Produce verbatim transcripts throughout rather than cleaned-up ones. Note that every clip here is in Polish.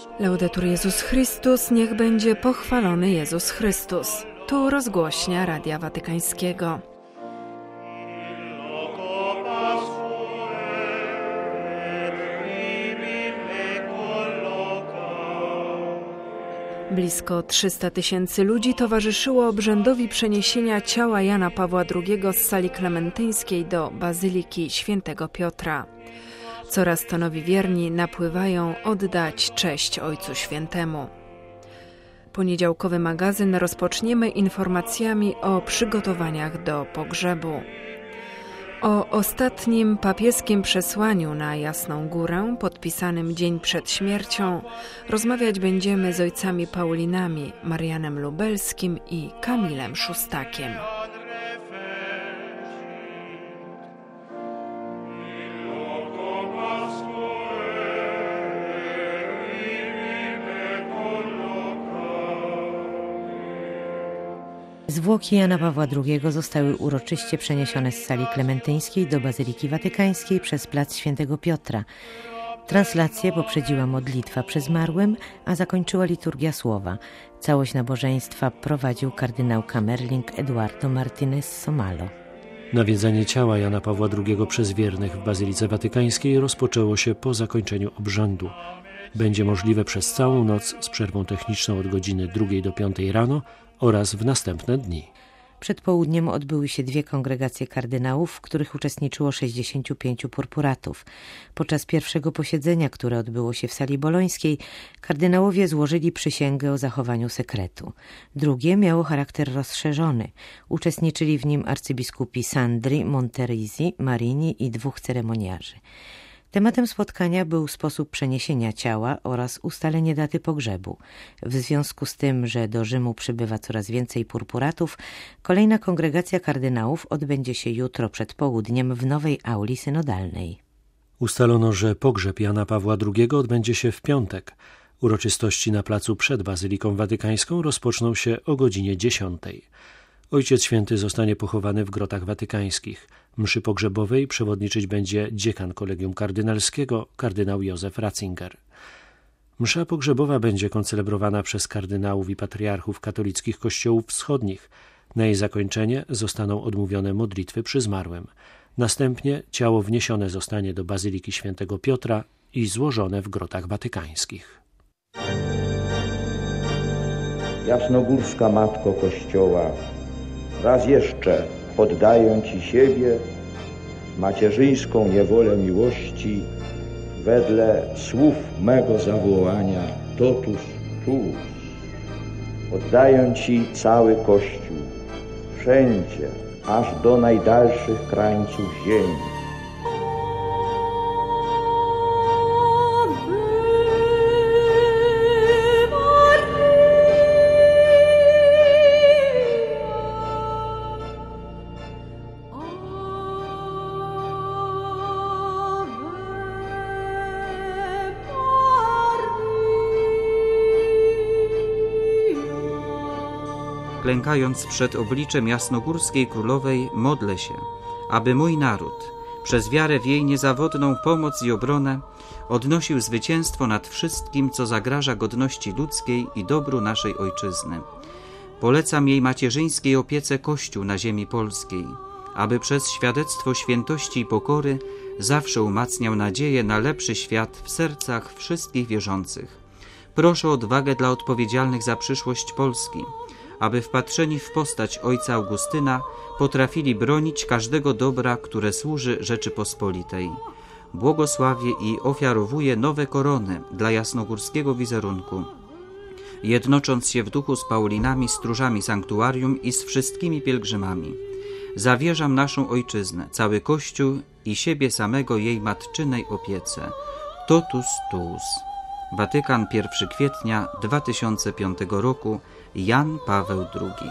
Laudetur Jezus Chrystus, niech będzie pochwalony Jezus Chrystus. Tu rozgłośnia Radia Watykańskiego. Blisko trzysta tysięcy ludzi towarzyszyło obrzędowi przeniesienia ciała Jana Pawła drugiego z sali klementyńskiej do Bazyliki Świętego Piotra. Coraz to nowi wierni napływają oddać cześć Ojcu Świętemu. Poniedziałkowy magazyn rozpoczniemy informacjami o przygotowaniach do pogrzebu. O ostatnim papieskim przesłaniu na Jasną Górę, podpisanym dzień przed śmiercią, rozmawiać będziemy z ojcami Paulinami, Marianem Lubelskim i Kamilem Szustakiem. Zwłoki Jana Pawła drugiego zostały uroczyście przeniesione z sali klementyńskiej do Bazyliki Watykańskiej przez plac Świętego Piotra. Translację poprzedziła modlitwa przy zmarłym, a zakończyła liturgia słowa. Całość nabożeństwa prowadził kardynał Kamerling Eduardo Martínez Somalo. Nawiedzanie ciała Jana Pawła drugiego przez wiernych w Bazylice Watykańskiej rozpoczęło się po zakończeniu obrzędu. Będzie możliwe przez całą noc z przerwą techniczną od godziny drugiej do piątej rano oraz w następne dni. Przed południem odbyły się dwie kongregacje kardynałów, w których uczestniczyło sześćdziesięciu pięciu purpuratów. Podczas pierwszego posiedzenia, które odbyło się w sali bolońskiej, kardynałowie złożyli przysięgę o zachowaniu sekretu. Drugie miało charakter rozszerzony. Uczestniczyli w nim arcybiskupi Sandri, Monterisi, Marini i dwóch ceremoniarzy. Tematem spotkania był sposób przeniesienia ciała oraz ustalenie daty pogrzebu. W związku z tym, że do Rzymu przybywa coraz więcej purpuratów, kolejna kongregacja kardynałów odbędzie się jutro przed południem w nowej auli synodalnej. Ustalono, że pogrzeb Jana Pawła drugiego odbędzie się w piątek. Uroczystości na placu przed Bazyliką Watykańską rozpoczną się o godzinie dziesiątej. Ojciec Święty zostanie pochowany w grotach watykańskich. Mszy pogrzebowej przewodniczyć będzie dziekan Kolegium Kardynalskiego, kardynał Józef Ratzinger. Msza pogrzebowa będzie koncelebrowana przez kardynałów i patriarchów katolickich kościołów wschodnich. Na jej zakończenie zostaną odmówione modlitwy przy zmarłym. Następnie ciało wniesione zostanie do Bazyliki Świętego Piotra i złożone w grotach watykańskich. Jasnogórska Matko Kościoła, raz jeszcze oddaję Ci siebie, macierzyńską niewolę miłości, wedle słów mego zawołania totus tuus. Oddaję Ci cały Kościół, wszędzie, aż do najdalszych krańców ziemi. Klękając przed obliczem jasnogórskiej królowej, modlę się, aby mój naród, przez wiarę w jej niezawodną pomoc i obronę, odnosił zwycięstwo nad wszystkim, co zagraża godności ludzkiej i dobru naszej ojczyzny. Polecam jej macierzyńskiej opiece Kościół na ziemi polskiej, aby przez świadectwo świętości i pokory zawsze umacniał nadzieję na lepszy świat w sercach wszystkich wierzących. Proszę o odwagę dla odpowiedzialnych za przyszłość Polski, aby wpatrzeni w postać ojca Augustyna potrafili bronić każdego dobra, które służy Rzeczypospolitej. Błogosławię i ofiarowuję nowe korony dla jasnogórskiego wizerunku, jednocząc się w duchu z Paulinami, stróżami sanktuarium i z wszystkimi pielgrzymami. Zawierzam naszą ojczyznę, cały Kościół i siebie samego jej matczynej opiece. Totus tuus. Watykan, pierwszego kwietnia dwa tysiące piątego roku, Jan Paweł drugi.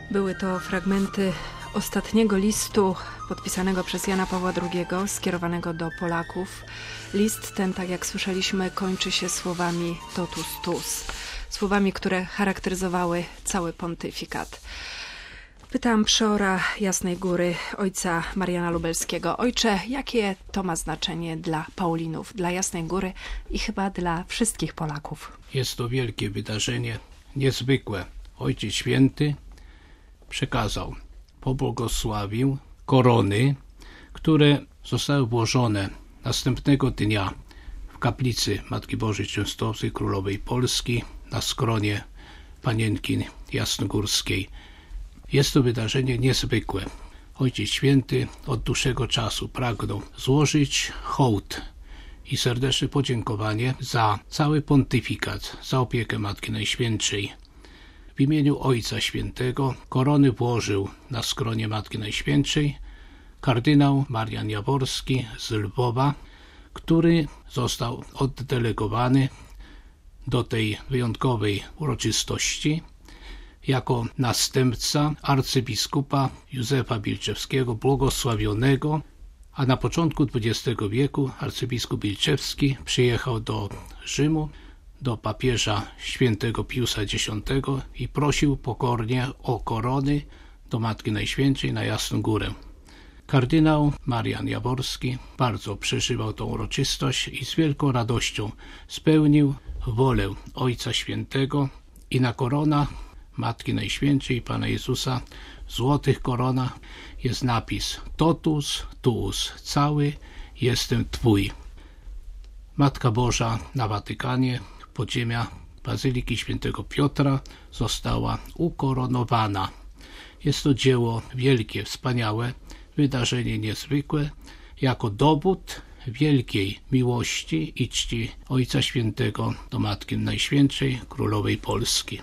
Były to fragmenty ostatniego listu podpisanego przez Jana Pawła drugiego, skierowanego do Polaków. List ten, tak jak słyszeliśmy, kończy się słowami totus tuus, słowami, które charakteryzowały cały pontyfikat. Pytam przeora Jasnej Góry, ojca Mariana Lubelskiego. Ojcze, jakie to ma znaczenie dla Paulinów, dla Jasnej Góry i chyba dla wszystkich Polaków? Jest to wielkie wydarzenie, niezwykłe. Ojciec Święty przekazał, pobłogosławił korony, które zostały włożone następnego dnia w kaplicy Matki Bożej Częstochowskiej Królowej Polski na skronie Panienki Jasnogórskiej. Jest to wydarzenie niezwykłe. Ojciec Święty od dłuższego czasu pragnął złożyć hołd i serdeczne podziękowanie za cały pontyfikat, za opiekę Matki Najświętszej. W imieniu Ojca Świętego korony włożył na skronie Matki Najświętszej kardynał Marian Jaworski z Lwowa, który został oddelegowany do tej wyjątkowej uroczystości jako następca arcybiskupa Józefa Bilczewskiego, błogosławionego, a na początku dwudziestego wieku arcybiskup Bilczewski przyjechał do Rzymu, do papieża świętego Piusa Dziesiątego i prosił pokornie o korony do Matki Najświętszej na Jasną Górę. Kardynał Marian Jaworski bardzo przeżywał tą uroczystość i z wielką radością spełnił wolę Ojca Świętego i na korona Matki Najświętszej i Pana Jezusa, złotych koronach, jest napis totus tuus, cały jestem Twój. Matka Boża na Watykanie, podziemia Bazyliki Świętego Piotra, została ukoronowana. Jest to dzieło wielkie, wspaniałe, wydarzenie niezwykłe, jako dowód wielkiej miłości i czci Ojca Świętego do Matki Najświętszej Królowej Polski.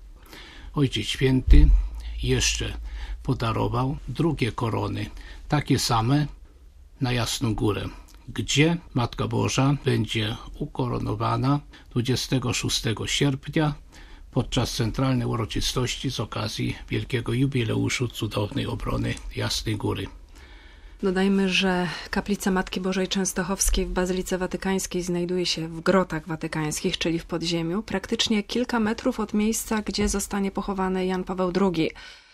Ojciec Święty jeszcze podarował drugie korony, takie same na Jasną Górę, gdzie Matka Boża będzie ukoronowana dwudziestego szóstego sierpnia podczas centralnej uroczystości z okazji wielkiego jubileuszu cudownej obrony Jasnej Góry. Dodajmy, że kaplica Matki Bożej Częstochowskiej w Bazylice Watykańskiej znajduje się w grotach watykańskich, czyli w podziemiu, praktycznie kilka metrów od miejsca, gdzie zostanie pochowany Jan Paweł drugi.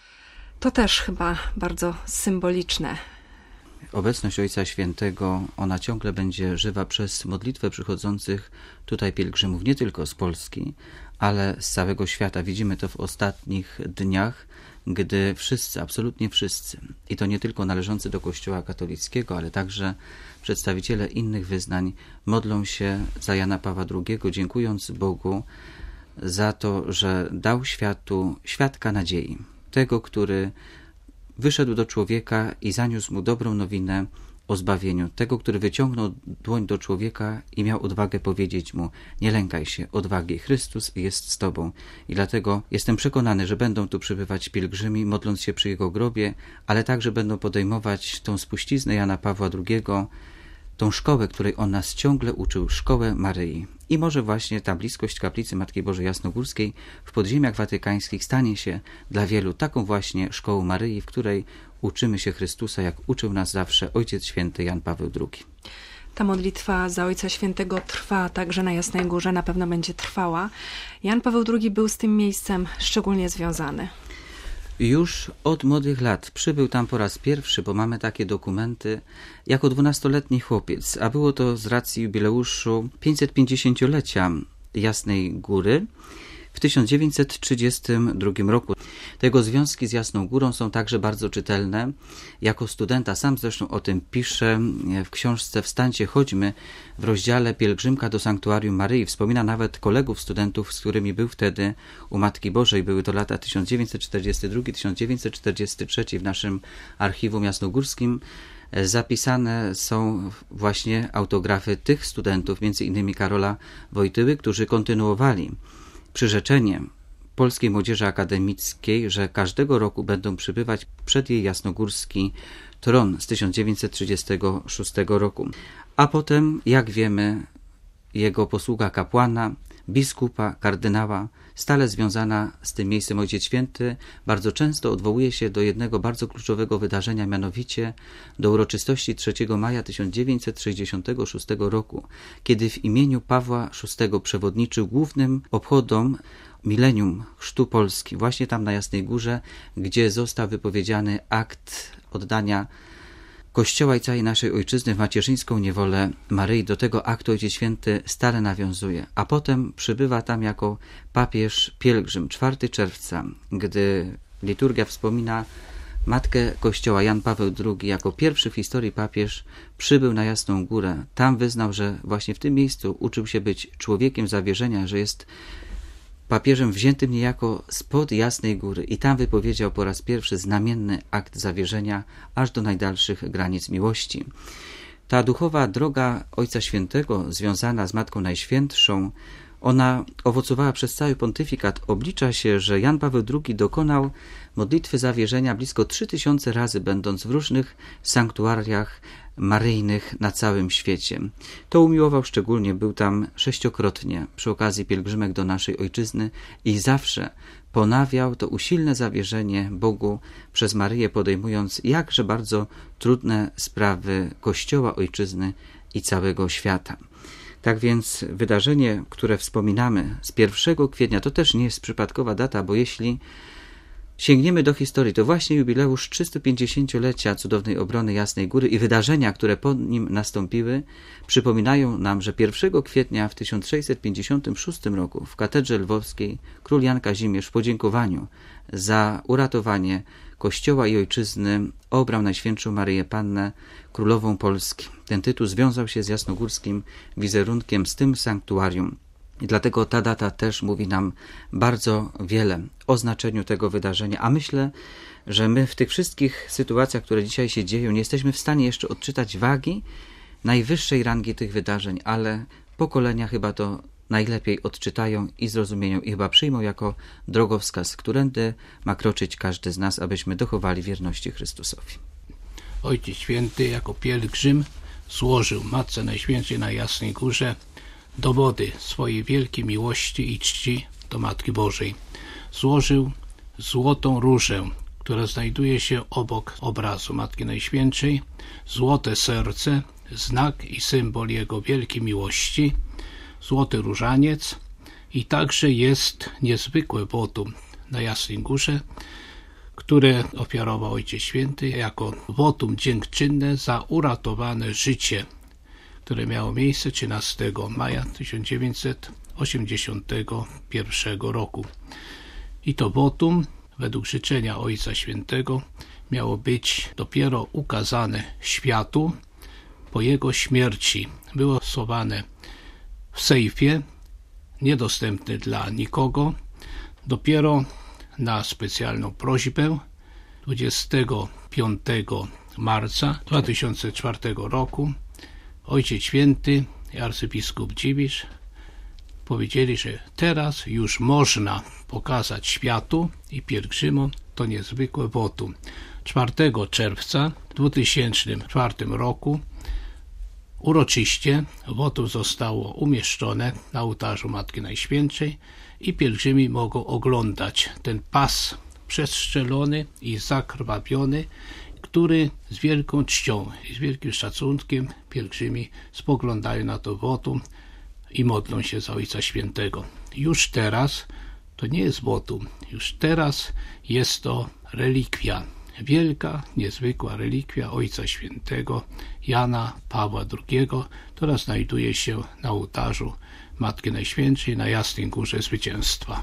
To też chyba bardzo symboliczne. Obecność Ojca Świętego, ona ciągle będzie żywa przez modlitwę przychodzących tutaj pielgrzymów, nie tylko z Polski, ale z całego świata. Widzimy to w ostatnich dniach, gdy wszyscy, absolutnie wszyscy, i to nie tylko należący do Kościoła katolickiego, ale także przedstawiciele innych wyznań, modlą się za Jana Pawła drugiego, dziękując Bogu za to, że dał światu świadka nadziei. Tego, który wyszedł do człowieka i zaniósł mu dobrą nowinę o zbawieniu. Tego, który wyciągnął dłoń do człowieka i miał odwagę powiedzieć mu: nie lękaj się, odwagi, Chrystus jest z tobą. I dlatego jestem przekonany, że będą tu przybywać pielgrzymi, modląc się przy jego grobie, ale także będą podejmować tą spuściznę Jana Pawła drugiego, tą szkołę, której on nas ciągle uczył, szkołę Maryi. I może właśnie ta bliskość kaplicy Matki Bożej Jasnogórskiej w podziemiach watykańskich stanie się dla wielu taką właśnie szkołą Maryi, w której uczymy się Chrystusa, jak uczył nas zawsze Ojciec Święty Jan Paweł drugi. Ta modlitwa za Ojca Świętego trwa także na Jasnej Górze, na pewno będzie trwała. Jan Paweł drugi był z tym miejscem szczególnie związany. Już od młodych lat przybył tam po raz pierwszy, bo mamy takie dokumenty, jako dwunastoletni chłopiec, a było to z racji jubileuszu pięćsetpięćdziesięciolecia Jasnej Góry w tysiąc dziewięćset trzydziestym drugim roku. Tego związki z Jasną Górą są także bardzo czytelne. Jako studenta, sam zresztą o tym pisze w książce Wstańcie, chodźmy, w rozdziale Pielgrzymka do Sanktuarium Maryi. Wspomina nawet kolegów studentów, z którymi był wtedy u Matki Bożej. Były to lata tysiąc dziewięćset czterdziesty drugi do tysiąc dziewięćset czterdziesty trzeci. W naszym archiwum jasnogórskim zapisane są właśnie autografy tych studentów, między innymi Karola Wojtyły, którzy kontynuowali przyrzeczenie Polskiej Młodzieży Akademickiej, że każdego roku będą przybywać przed jej jasnogórski tron z tysiąc dziewięćset trzydziestego szóstego roku. A potem, jak wiemy, jego posługa kapłana biskupa, kardynała, stale związana z tym miejscem Ojciec Święty bardzo często odwołuje się do jednego bardzo kluczowego wydarzenia, mianowicie do uroczystości trzeciego maja tysiąc dziewięćset sześćdziesiątego szóstego roku, kiedy w imieniu Pawła szóstego przewodniczył głównym obchodom milenium chrztu Polski, właśnie tam na Jasnej Górze, gdzie został wypowiedziany akt oddania Kościoła i całej naszej ojczyzny w macierzyńską niewolę Maryi. Do tego aktu Ojciec Święty stale nawiązuje, a potem przybywa tam jako papież pielgrzym czwartego czerwca, gdy liturgia wspomina Matkę Kościoła. Jan Paweł drugi jako pierwszy w historii papież przybył na Jasną Górę. Tam wyznał, że właśnie w tym miejscu uczył się być człowiekiem zawierzenia, że jest papieżem wziętym niejako spod Jasnej Góry i tam wypowiedział po raz pierwszy znamienny akt zawierzenia aż do najdalszych granic miłości. Ta duchowa droga Ojca Świętego związana z Matką Najświętszą, ona owocowała przez cały pontyfikat. Oblicza się, że Jan Paweł drugi dokonał modlitwy zawierzenia blisko trzy tysiące razy, będąc w różnych sanktuariach maryjnych na całym świecie. To umiłował szczególnie, był tam sześciokrotnie przy okazji pielgrzymek do naszej ojczyzny i zawsze ponawiał to usilne zawierzenie Bogu przez Maryję, podejmując jakże bardzo trudne sprawy Kościoła, ojczyzny i całego świata. Tak więc wydarzenie, które wspominamy z pierwszego kwietnia, to też nie jest przypadkowa data, bo jeśli sięgniemy do historii, to właśnie jubileusz trzystupięćdziesięciolecia cudownej obrony Jasnej Góry i wydarzenia, które po nim nastąpiły, przypominają nam, że pierwszego kwietnia w tysiąc sześćset pięćdziesiątym szóstym roku w katedrze lwowskiej król Jan Kazimierz w podziękowaniu za uratowanie Kościoła i ojczyzny obrał Najświętszą Maryję Pannę królową Polski. Ten tytuł związał się z jasnogórskim wizerunkiem, z tym sanktuarium. I dlatego ta data też mówi nam bardzo wiele o znaczeniu tego wydarzenia. A myślę, że my w tych wszystkich sytuacjach, które dzisiaj się dzieją, nie jesteśmy w stanie jeszcze odczytać wagi najwyższej rangi tych wydarzeń, ale pokolenia chyba to najlepiej odczytają i zrozumieją i chyba przyjmą jako drogowskaz, którędy ma kroczyć każdy z nas, abyśmy dochowali wierności Chrystusowi. Ojciec Święty jako pielgrzym złożył Matce Najświętszej na Jasnej Górze dowody swojej wielkiej miłości i czci do Matki Bożej. Złożył złotą różę, która znajduje się obok obrazu Matki Najświętszej, złote serce, znak i symbol jego wielkiej miłości, złoty różaniec i także jest niezwykłe wotum na Jasnej Górze, które ofiarował Ojciec Święty jako wotum dziękczynne za uratowane życie, które miało miejsce trzynastego maja tysiąc dziewięćset osiemdziesiątego pierwszego roku. I to wotum, według życzenia Ojca Świętego, miało być dopiero ukazane światu po jego śmierci. Było schowane w sejfie, niedostępny dla nikogo. Dopiero na specjalną prośbę dwudziestego piątego marca dwa tysiące czwartego roku Ojciec Święty i arcybiskup Dziwisz powiedzieli, że teraz już można pokazać światu i pielgrzymom to niezwykłe wotum. czwartego czerwca w dwa tysiące czwartym roku uroczyście wotum zostało umieszczone na ołtarzu Matki Najświętszej i pielgrzymi mogą oglądać ten pas przestrzelony i zakrwawiony, który z wielką czcią i z wielkim szacunkiem pielgrzymi spoglądają na to wotum i modlą się za Ojca Świętego. Już teraz to nie jest wotum, już teraz jest to relikwia, wielka, niezwykła relikwia Ojca Świętego Jana Pawła drugiego, która znajduje się na ołtarzu Matki Najświętszej na Jasnej Górze Zwycięstwa.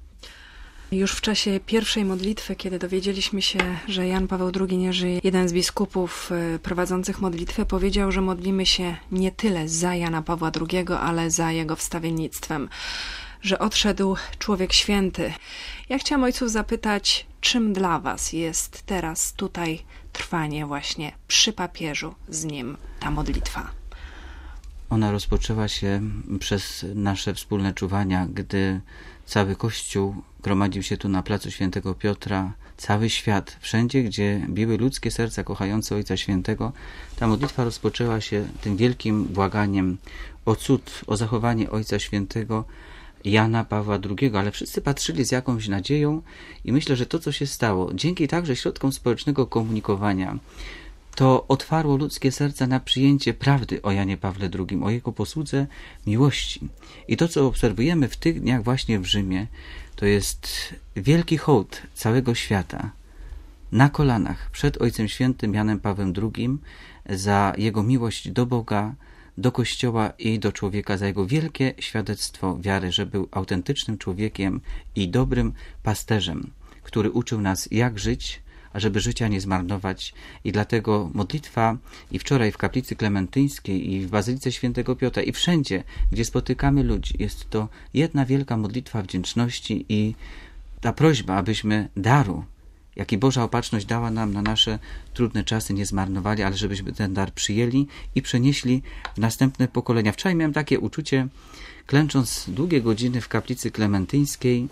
Już w czasie pierwszej modlitwy, kiedy dowiedzieliśmy się, że Jan Paweł drugi nie żyje, jeden z biskupów prowadzących modlitwę powiedział, że modlimy się nie tyle za Jana Pawła drugiego, ale za jego wstawiennictwem, że odszedł człowiek święty. Ja chciałam ojców zapytać, czym dla was jest teraz tutaj trwanie właśnie przy papieżu z nim ta modlitwa? Ona rozpoczęła się przez nasze wspólne czuwania, gdy cały Kościół gromadził się tu na placu Świętego Piotra, cały świat, wszędzie, gdzie biły ludzkie serca kochające Ojca Świętego. Ta modlitwa rozpoczęła się tym wielkim błaganiem o cud, o zachowanie Ojca Świętego Jana Pawła drugiego, ale wszyscy patrzyli z jakąś nadzieją i myślę, że to, co się stało, dzięki także środkom społecznego komunikowania, to otwarło ludzkie serca na przyjęcie prawdy o Janie Pawle drugim, o jego posłudze miłości. I to, co obserwujemy w tych dniach właśnie w Rzymie, to jest wielki hołd całego świata na kolanach przed Ojcem Świętym Janem Pawłem drugim za jego miłość do Boga, do Kościoła i do człowieka, za jego wielkie świadectwo wiary, że był autentycznym człowiekiem i dobrym pasterzem, który uczył nas, jak żyć, ażeby życia nie zmarnować. I dlatego modlitwa i wczoraj w kaplicy klementyńskiej i w Bazylice Świętego Piotra i wszędzie, gdzie spotykamy ludzi, jest to jedna wielka modlitwa wdzięczności i ta prośba, abyśmy daru, jaki Boża opatrzność dała nam na nasze trudne czasy, nie zmarnowali, ale żebyśmy ten dar przyjęli i przenieśli w następne pokolenia. Wczoraj miałem takie uczucie, klęcząc długie godziny w kaplicy klementyńskiej,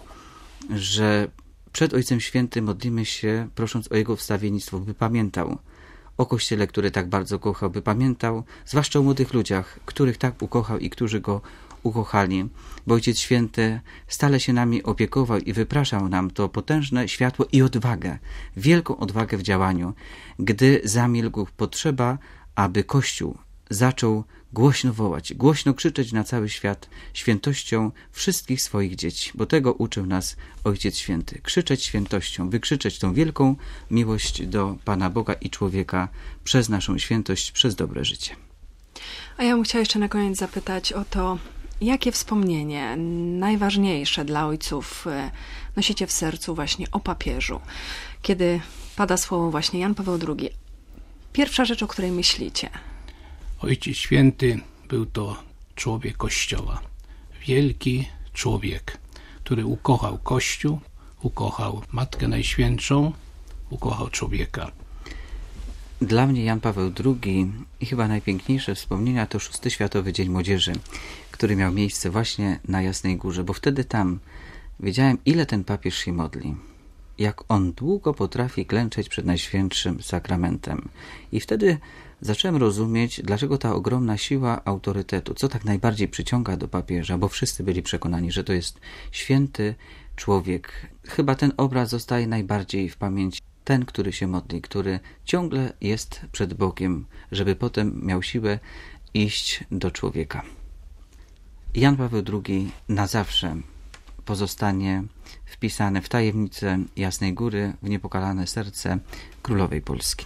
że przed Ojcem Świętym modlimy się, prosząc o Jego wstawiennictwo, by pamiętał o Kościele, który tak bardzo kochał, by pamiętał, zwłaszcza o młodych ludziach, których tak ukochał i którzy Go ukochali, bo Ojciec Święty stale się nami opiekował i wypraszał nam to potężne światło i odwagę, wielką odwagę w działaniu, gdy zamilkł potrzeba, aby Kościół zaczął głośno wołać, głośno krzyczeć na cały świat świętością wszystkich swoich dzieci, bo tego uczył nas Ojciec Święty. Krzyczeć świętością, wykrzyczeć tą wielką miłość do Pana Boga i człowieka przez naszą świętość, przez dobre życie. A ja bym chciała jeszcze na koniec zapytać o to, jakie wspomnienie najważniejsze dla ojców nosicie w sercu właśnie o papieżu? Kiedy pada słowo właśnie Jan Paweł drugi, pierwsza rzecz, o której myślicie? Ojciec Święty był to człowiek Kościoła. Wielki człowiek, który ukochał Kościół, ukochał Matkę Najświętszą, ukochał człowieka. Dla mnie Jan Paweł drugi i chyba najpiękniejsze wspomnienia to szósty Światowy Dzień Młodzieży, który miał miejsce właśnie na Jasnej Górze, bo wtedy tam wiedziałem, ile ten papież się modli, jak on długo potrafi klęczeć przed Najświętszym Sakramentem. I wtedy zacząłem rozumieć, dlaczego ta ogromna siła autorytetu, co tak najbardziej przyciąga do papieża, bo wszyscy byli przekonani, że to jest święty człowiek. Chyba ten obraz zostaje najbardziej w pamięci. Ten, który się modli, który ciągle jest przed Bogiem, żeby potem miał siłę iść do człowieka. Jan Paweł drugi na zawsze pozostanie wpisany w tajemnicę Jasnej Góry, w niepokalane serce Królowej Polski.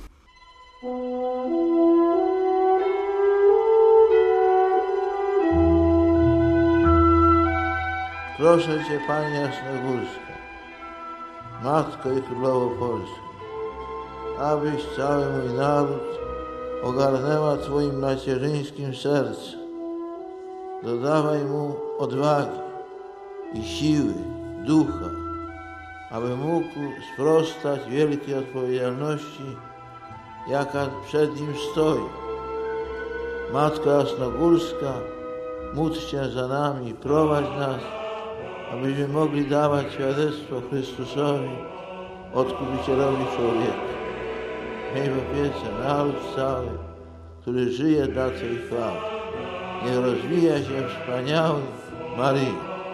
Proszę Cię, Pani Jasnogórska, Matko i Królowo Polski, abyś cały mój naród ogarnęła Twoim macierzyńskim sercem. Dodawaj mu odwagi i siły, ducha, aby mógł sprostać wielkiej odpowiedzialności, jaka przed nim stoi. Matko Jasnogórska, módl się za nami i prowadź nas, abyśmy mogli dawać świadectwo Chrystusowi, Odkupicielowi człowieka. Miej w opiece naród cały, który żyje dla Twej chwały. Niech rozwija się wspaniały Maryi.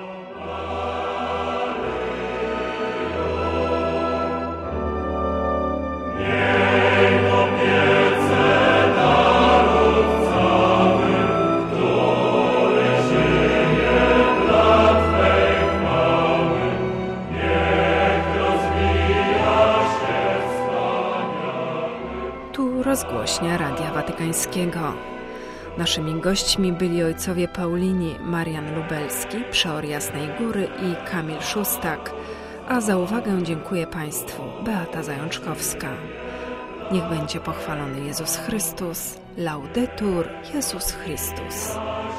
Rozgłośnia Radia Watykańskiego. Naszymi gośćmi byli ojcowie Paulini Marian Lubelski, przeor Jasnej Góry i Kamil Szóstak, a za uwagę dziękuję Państwu Beata Zajączkowska. Niech będzie pochwalony Jezus Chrystus, Laudetur Jezus Chrystus.